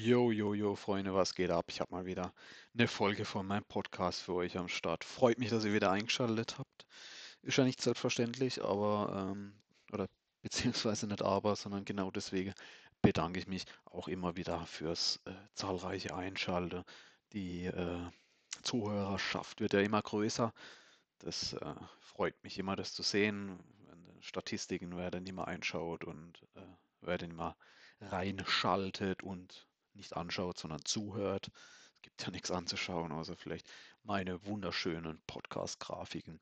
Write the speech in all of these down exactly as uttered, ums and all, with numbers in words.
Jo, jo, jo, Freunde, was geht ab? Ich habe mal wieder eine Folge von meinem Podcast für euch am Start. Freut mich, dass ihr wieder eingeschaltet habt. Ist ja nicht selbstverständlich, aber, ähm, oder beziehungsweise nicht aber, sondern genau deswegen bedanke ich mich auch immer wieder fürs äh, zahlreiche Einschalten. Die äh, Zuhörerschaft wird ja immer größer. Das äh, freut mich immer, das zu sehen. Wenn die Statistiken werden immer einschaut und äh, werden immer reinschaltet und nicht anschaut, sondern zuhört. Es gibt ja nichts anzuschauen, außer vielleicht meine wunderschönen Podcast-Grafiken.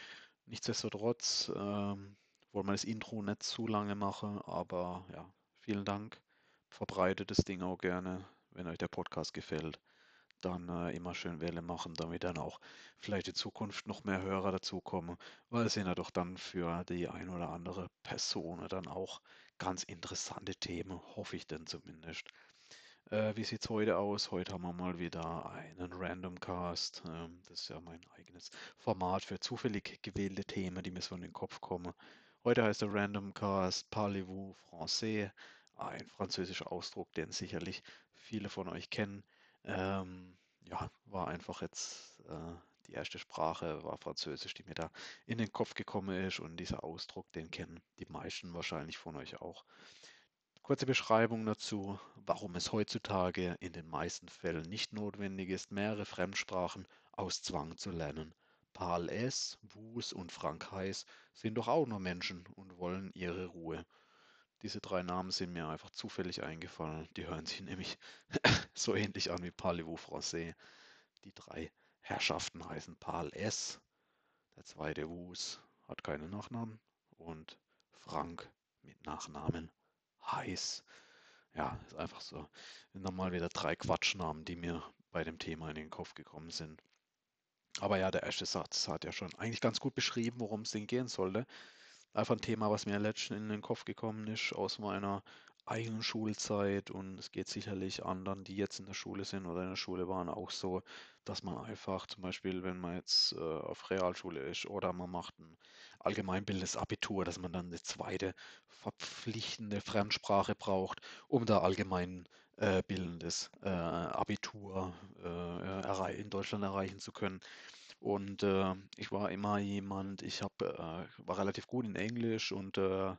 Nichtsdestotrotz ähm, wollen wir das Intro nicht zu lange machen, aber ja, vielen Dank. Verbreitet das Ding auch gerne, wenn euch der Podcast gefällt. Dann äh, immer schön Welle machen, damit dann auch vielleicht in Zukunft noch mehr Hörer dazukommen, weil es sind ja doch dann für die ein oder andere Person dann auch ganz interessante Themen, hoffe ich denn zumindest. Äh, wie sieht's heute aus? Heute haben wir mal wieder einen Random Cast. Ähm, das ist ja mein eigenes Format für zufällig gewählte Themen, die mir so in den Kopf kommen. Heute heißt der Random Cast Parlez-vous français? Ein französischer Ausdruck, den sicherlich viele von euch kennen. Ähm, ja, war einfach jetzt äh, die erste Sprache, war Französisch, die mir da in den Kopf gekommen ist. Und dieser Ausdruck, den kennen die meisten wahrscheinlich von euch auch. Kurze Beschreibung dazu, warum es heutzutage in den meisten Fällen nicht notwendig ist, mehrere Fremdsprachen aus Zwang zu lernen. Paul S., Wus und Frank Heiß sind doch auch nur Menschen und wollen ihre Ruhe. Diese drei Namen sind mir einfach zufällig eingefallen. Die hören sich nämlich so ähnlich an wie Parlez-vous français. Die drei Herrschaften heißen Paul S., der zweite Wus hat keinen Nachnamen und Frank mit Nachnamen Heiß. Ja, ist einfach so. Nochmal wieder drei Quatschnamen, die mir bei dem Thema in den Kopf gekommen sind. Aber ja, der erste Satz hat ja schon eigentlich ganz gut beschrieben, worum es denn gehen sollte. Einfach ein Thema, was mir letztens in den Kopf gekommen ist aus meiner eigenen Schulzeit, und es geht sicherlich anderen, die jetzt in der Schule sind oder in der Schule waren, auch so, dass man einfach zum Beispiel, wenn man jetzt äh, auf Realschule ist oder man macht ein allgemeinbildendes Abitur, dass man dann eine zweite verpflichtende Fremdsprache braucht, um da allgemein äh, bildendes äh, Abitur äh, errei- in Deutschland erreichen zu können. Und äh, ich war immer jemand, ich hab, äh, war relativ gut in Englisch und äh,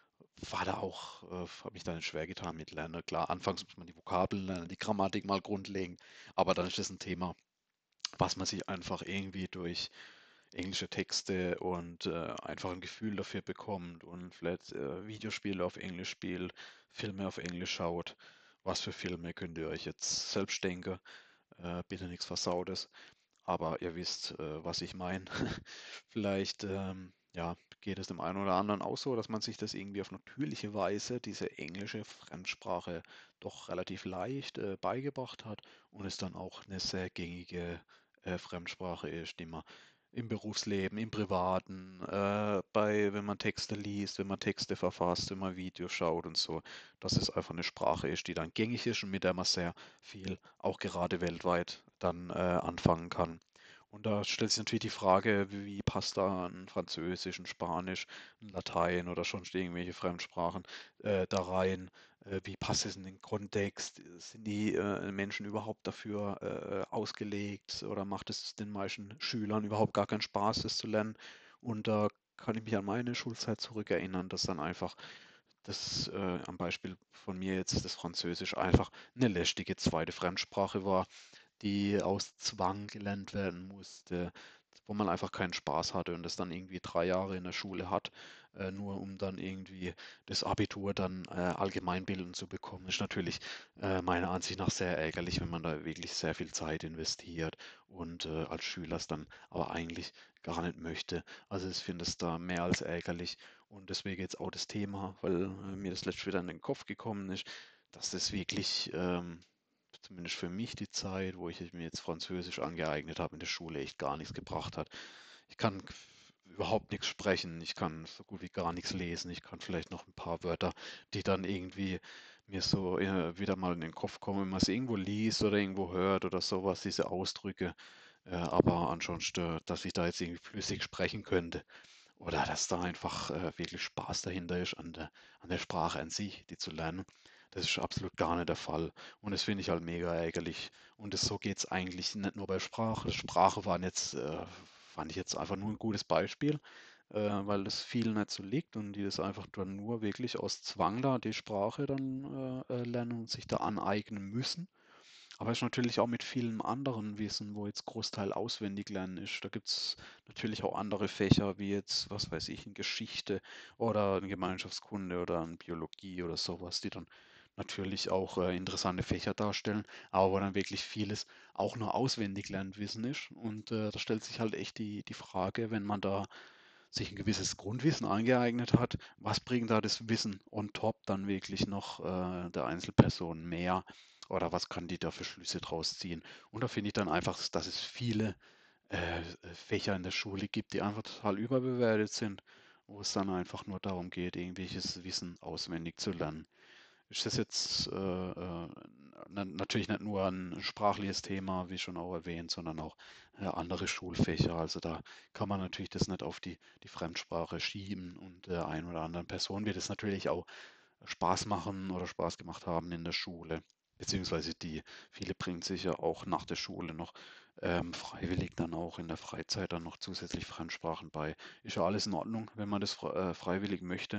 war da auch, äh, habe mich dann schwer getan mit Lernen. Klar, anfangs muss man die Vokabeln lernen, die Grammatik mal grundlegend, aber dann ist das ein Thema, was man sich einfach irgendwie durch englische Texte und äh, einfach ein Gefühl dafür bekommt und vielleicht äh, Videospiele auf Englisch spielt, Filme auf Englisch schaut. Was für Filme könnt ihr euch jetzt selbst denken? Äh, bitte nichts Versautes. Aber ihr wisst, äh, was ich meine. Vielleicht, ähm, ja, geht es dem einen oder anderen auch so, dass man sich das irgendwie auf natürliche Weise, diese englische Fremdsprache, doch relativ leicht äh, beigebracht hat und es dann auch eine sehr gängige äh, Fremdsprache ist, die man im Berufsleben, im Privaten, äh, bei, wenn man Texte liest, wenn man Texte verfasst, wenn man Videos schaut und so, dass es einfach eine Sprache ist, die dann gängig ist und mit der man sehr viel, auch gerade weltweit, dann äh, anfangen kann. Und da stellt sich natürlich die Frage, wie passt da ein Französisch, ein Spanisch, ein Latein oder schon irgendwelche Fremdsprachen äh, da rein? Äh, wie passt es in den Kontext? Sind die äh, Menschen überhaupt dafür äh, ausgelegt oder macht es den meisten Schülern überhaupt gar keinen Spaß, das zu lernen? Und da kann ich mich an meine Schulzeit zurückerinnern, dass dann einfach das äh, am Beispiel von mir jetzt das Französisch einfach eine lästige zweite Fremdsprache war, die aus Zwang gelernt werden musste, wo man einfach keinen Spaß hatte und das dann irgendwie drei Jahre in der Schule hat, äh, nur um dann irgendwie das Abitur dann äh, allgemeinbildend zu bekommen. Ist natürlich äh, meiner Ansicht nach sehr ärgerlich, wenn man da wirklich sehr viel Zeit investiert und äh, als Schüler es dann aber eigentlich gar nicht möchte. Also ich finde es da mehr als ärgerlich, und deswegen jetzt auch das Thema, weil äh, mir das letzte wieder in den Kopf gekommen ist, dass das wirklich ähm, zumindest für mich die Zeit, wo ich mir jetzt Französisch angeeignet habe in der Schule, echt gar nichts gebracht hat. Ich kann überhaupt nichts sprechen, ich kann so gut wie gar nichts lesen, ich kann vielleicht noch ein paar Wörter, die dann irgendwie mir so äh, wieder mal in den Kopf kommen, wenn man es irgendwo liest oder irgendwo hört oder sowas, diese Ausdrücke. Äh, aber ansonsten, dass ich da jetzt irgendwie flüssig sprechen könnte oder dass da einfach äh, wirklich Spaß dahinter ist an der, an der Sprache an sich, die zu lernen. Das ist absolut gar nicht der Fall. Und das finde ich halt mega ärgerlich. Und das, so geht es eigentlich nicht nur bei Sprache. Sprache waren jetzt, äh, fand ich jetzt einfach nur ein gutes Beispiel, äh, weil das vielen nicht so liegt und die das einfach dann nur wirklich aus Zwang da die Sprache dann äh, äh, lernen und sich da aneignen müssen. Aber es ist natürlich auch mit vielem anderen Wissen, wo jetzt Großteil auswendig lernen ist. Da gibt es natürlich auch andere Fächer, wie jetzt, was weiß ich, in Geschichte oder in Gemeinschaftskunde oder in Biologie oder sowas, die dann natürlich auch äh, interessante Fächer darstellen, aber wo dann wirklich vieles auch nur auswendig lernen Wissen ist. Und äh, da stellt sich halt echt die, die Frage, wenn man da sich ein gewisses Grundwissen angeeignet hat, was bringt da das Wissen on top dann wirklich noch äh, der Einzelperson mehr oder was kann die da für Schlüsse draus ziehen? Und da finde ich dann einfach, dass es viele äh, Fächer in der Schule gibt, die einfach total überbewertet sind, wo es dann einfach nur darum geht, irgendwelches Wissen auswendig zu lernen. Ist das jetzt äh, äh, na, natürlich nicht nur ein sprachliches Thema, wie schon auch erwähnt, sondern auch äh, andere Schulfächer. Also da kann man natürlich das nicht auf die, die Fremdsprache schieben und der einen oder anderen Person wird es natürlich auch Spaß machen oder Spaß gemacht haben in der Schule. Beziehungsweise die, viele bringen sich ja auch nach der Schule noch ähm, freiwillig dann auch in der Freizeit dann noch zusätzlich Fremdsprachen bei. Ist ja alles in Ordnung, wenn man das fre- äh, freiwillig möchte.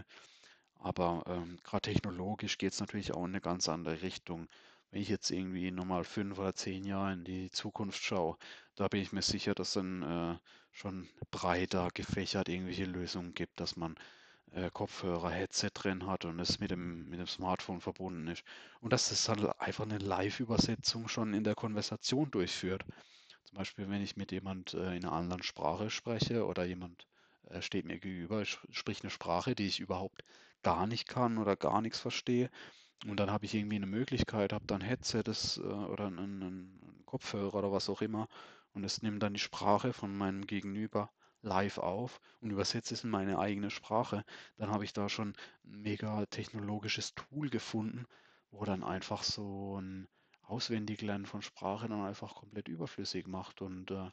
Aber ähm, gerade technologisch geht es natürlich auch in eine ganz andere Richtung. Wenn ich jetzt irgendwie nochmal fünf oder zehn Jahre in die Zukunft schaue, da bin ich mir sicher, dass dann äh, schon breiter gefächert irgendwelche Lösungen gibt, dass man äh, Kopfhörer, Headset drin hat und es mit dem, mit dem Smartphone verbunden ist. Und dass es dann einfach eine Live-Übersetzung schon in der Konversation durchführt. Zum Beispiel, wenn ich mit jemand äh, in einer anderen Sprache spreche oder jemand äh, steht mir gegenüber, sch- spricht eine Sprache, die ich überhaupt gar nicht kann oder gar nichts verstehe. Und dann habe ich irgendwie eine Möglichkeit, habe dann ein Headset das, äh, oder einen, einen Kopfhörer oder was auch immer und es nimmt dann die Sprache von meinem Gegenüber live auf und übersetzt es in meine eigene Sprache. Dann habe ich da schon ein mega technologisches Tool gefunden, wo dann einfach so ein Auswendiglernen von Sprache dann einfach komplett überflüssig macht. Und äh,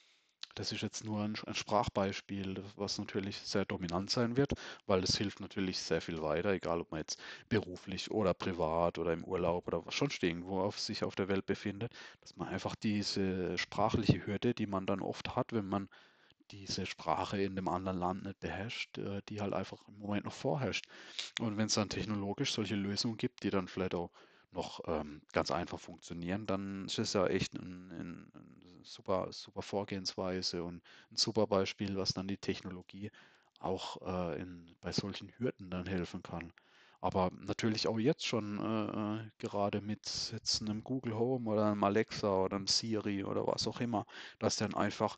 das ist jetzt nur ein, ein Sprachbeispiel, was natürlich sehr dominant sein wird, weil es hilft natürlich sehr viel weiter, egal ob man jetzt beruflich oder privat oder im Urlaub oder was sonst irgendwo auf sich auf der Welt befindet, dass man einfach diese sprachliche Hürde, die man dann oft hat, wenn man diese Sprache in dem anderen Land nicht beherrscht, äh, die halt einfach im Moment noch vorherrscht. Und wenn es dann technologisch solche Lösungen gibt, die dann vielleicht auch noch ähm, ganz einfach funktionieren, dann ist es ja echt ein, ein, ein super, super Vorgehensweise und ein super Beispiel, was dann die Technologie auch äh, in, bei solchen Hürden dann helfen kann. Aber natürlich auch jetzt schon äh, äh, gerade mit jetzt einem Google Home oder einem Alexa oder einem Siri oder was auch immer, dass dann einfach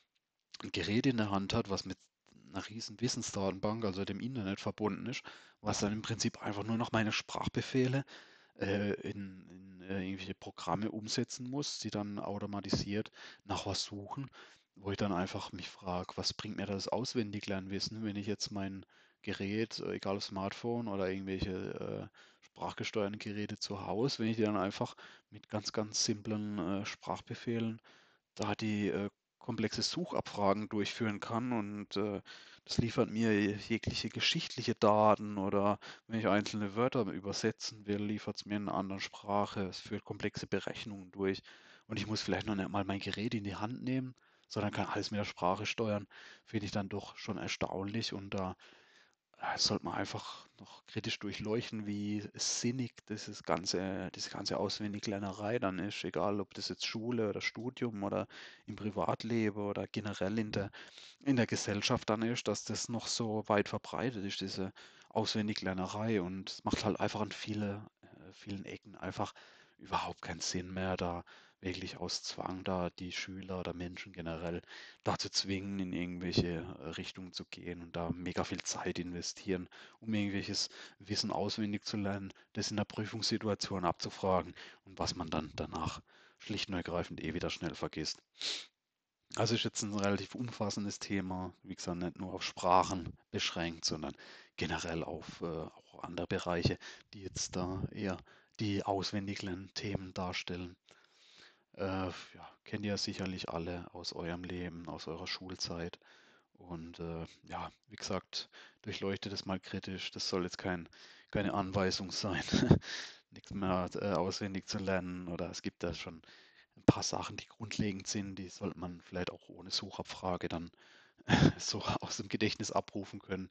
ein Gerät in der Hand hat, was mit einer riesen Wissensdatenbank, also dem Internet verbunden ist, was dann im Prinzip einfach nur noch meine Sprachbefehle äh, in, in äh, irgendwelche Programme umsetzen muss, die dann automatisiert nach was suchen, wo ich dann einfach mich frage, was bringt mir das Auswendiglernwissen, wenn ich jetzt mein Gerät, äh, egal ob Smartphone oder irgendwelche äh, sprachgesteuerten Geräte zu Hause, wenn ich die dann einfach mit ganz, ganz simplen äh, Sprachbefehlen da die äh, komplexe Suchabfragen durchführen kann und äh, das liefert mir jegliche geschichtliche Daten oder wenn ich einzelne Wörter übersetzen will, liefert es mir in einer anderen Sprache. Es führt komplexe Berechnungen durch und ich muss vielleicht noch nicht mal mein Gerät in die Hand nehmen, sondern kann alles mit der Sprache steuern. Finde ich dann doch schon erstaunlich und da äh, sollte man einfach noch kritisch durchleuchten, wie sinnig dieses ganze, diese ganze Auswendiglernerei dann ist, egal ob das jetzt Schule oder Studium oder im Privatleben oder generell in der, in der Gesellschaft dann ist, dass das noch so weit verbreitet ist, diese Auswendiglernerei. Und es macht halt einfach an viele, äh, vielen Ecken einfach überhaupt keinen Sinn mehr, da wirklich aus Zwang da die Schüler oder Menschen generell dazu zwingen, in irgendwelche äh, Richtungen zu gehen und da mega viel Zeit investieren, um irgendwelches Wissen auswendig zu lernen, das in der Prüfungssituation abzufragen und was man dann danach schlicht und ergreifend eh wieder schnell vergisst. Also ist jetzt ein relativ umfassendes Thema, wie gesagt, nicht nur auf Sprachen beschränkt, sondern generell auf äh, auch andere Bereiche, die jetzt da eher die auswendig lernenden Themen darstellen. Äh, ja, kennt ihr sicherlich alle aus eurem Leben, aus eurer Schulzeit. Und äh, ja, wie gesagt, durchleuchte das mal kritisch. Das soll jetzt kein, keine Anweisung sein, nichts mehr äh, auswendig zu lernen. Oder es gibt da schon ein paar Sachen, die grundlegend sind, die sollte man vielleicht auch ohne Suchabfrage dann so aus dem Gedächtnis abrufen können.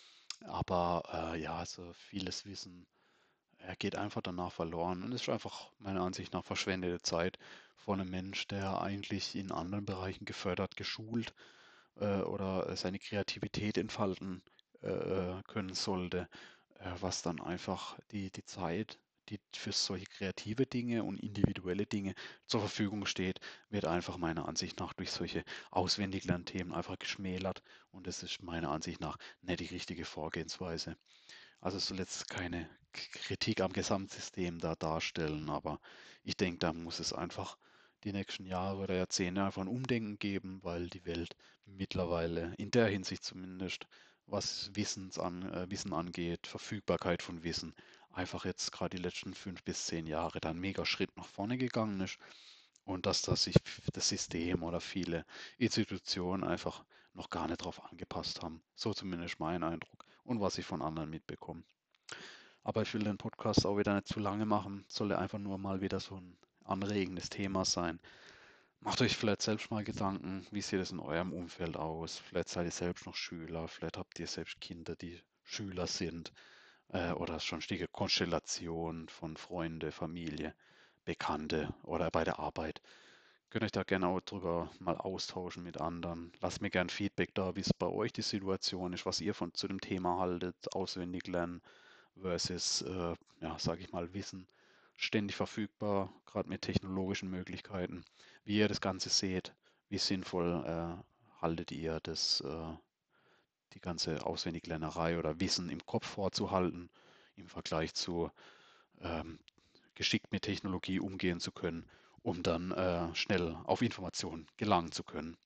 Aber äh, ja, so vieles Wissen er geht einfach danach verloren und ist einfach meiner Ansicht nach verschwendete Zeit von einem Mensch, der eigentlich in anderen Bereichen gefördert, geschult äh, oder äh, seine Kreativität entfalten äh, können sollte, äh, was dann einfach die, die Zeit, die für solche kreative Dinge und individuelle Dinge zur Verfügung steht, wird einfach meiner Ansicht nach durch solche Auswendiglernthemen einfach geschmälert und das ist meiner Ansicht nach nicht die richtige Vorgehensweise. Also es soll jetzt keine Kritik am Gesamtsystem da darstellen, aber ich denke, da muss es einfach die nächsten Jahre oder Jahrzehnte einfach ein Umdenken geben, weil die Welt mittlerweile in der Hinsicht zumindest, was Wissens an, äh, Wissen angeht, Verfügbarkeit von Wissen, einfach jetzt gerade die letzten fünf bis zehn Jahre da einen Mega-Schritt nach vorne gegangen ist und dass das sich das System oder viele Institutionen einfach noch gar nicht darauf angepasst haben. So zumindest mein Eindruck und was ich von anderen mitbekomme. Aber ich will den Podcast auch wieder nicht zu lange machen. Soll ja einfach nur mal wieder so ein anregendes Thema sein. Macht euch vielleicht selbst mal Gedanken, wie sieht es in eurem Umfeld aus? Vielleicht seid ihr selbst noch Schüler, vielleicht habt ihr selbst Kinder, die Schüler sind äh, oder sonstige Konstellation von Freunde, Familie, Bekannte oder bei der Arbeit. Könnt euch da gerne auch drüber mal austauschen mit anderen. Lasst mir gern Feedback da, wie es bei euch die Situation ist, was ihr von zu dem Thema haltet, auswendig lernen versus, äh, ja, sage ich mal, Wissen ständig verfügbar, gerade mit technologischen Möglichkeiten. Wie ihr das Ganze seht, wie sinnvoll äh, haltet ihr das, äh, die ganze Auswendiglernerei oder Wissen im Kopf vorzuhalten im Vergleich zu ähm, geschickt mit Technologie umgehen zu können, um dann äh, schnell auf Informationen gelangen zu können.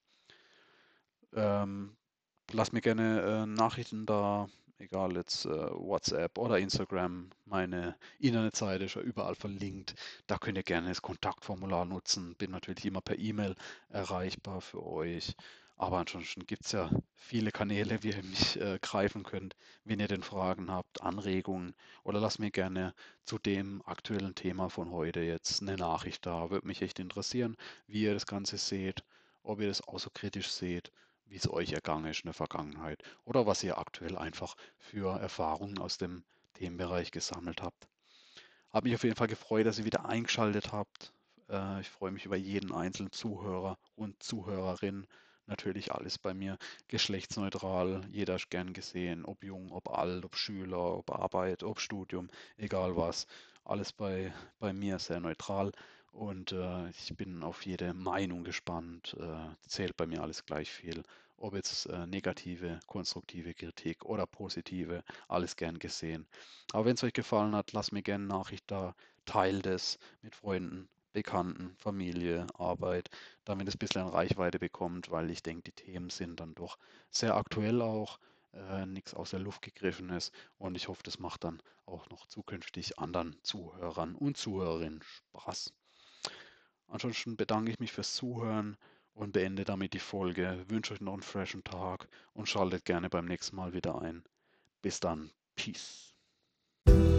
Ähm, Lass mir gerne äh, Nachrichten da, egal jetzt äh, WhatsApp oder Instagram. Meine Internetseite ist ja überall verlinkt. Da könnt ihr gerne das Kontaktformular nutzen. Bin natürlich immer per E-Mail erreichbar für euch. Aber ansonsten gibt es ja viele Kanäle, wie ihr mich äh, greifen könnt, wenn ihr denn Fragen habt, Anregungen oder lasst mir gerne zu dem aktuellen Thema von heute jetzt eine Nachricht da. Würde mich echt interessieren, wie ihr das Ganze seht, ob ihr das auch so kritisch seht, wie es euch ergangen ist in der Vergangenheit oder was ihr aktuell einfach für Erfahrungen aus dem Themenbereich gesammelt habt. Hat mich auf jeden Fall gefreut, dass ihr wieder eingeschaltet habt. Äh, ich freue mich über jeden einzelnen Zuhörer und Zuhörerin. Natürlich alles bei mir geschlechtsneutral. Jeder ist gern gesehen, ob jung, ob alt, ob Schüler, ob Arbeit, ob Studium, egal was. Alles bei, bei mir sehr neutral und äh, ich bin auf jede Meinung gespannt. Äh, zählt bei mir alles gleich viel. Ob jetzt äh, negative, konstruktive Kritik oder positive, alles gern gesehen. Aber wenn es euch gefallen hat, lasst mir gerne eine Nachricht da, teilt es mit Freunden, Bekannten, Familie, Arbeit, damit es ein bisschen an Reichweite bekommt, weil ich denke, die Themen sind dann doch sehr aktuell auch, äh, nichts aus der Luft gegriffenes und ich hoffe, das macht dann auch noch zukünftig anderen Zuhörern und Zuhörerinnen Spaß. Ansonsten bedanke ich mich fürs Zuhören und beende damit die Folge, wünsche euch noch einen freshen Tag und schaltet gerne beim nächsten Mal wieder ein. Bis dann, Peace.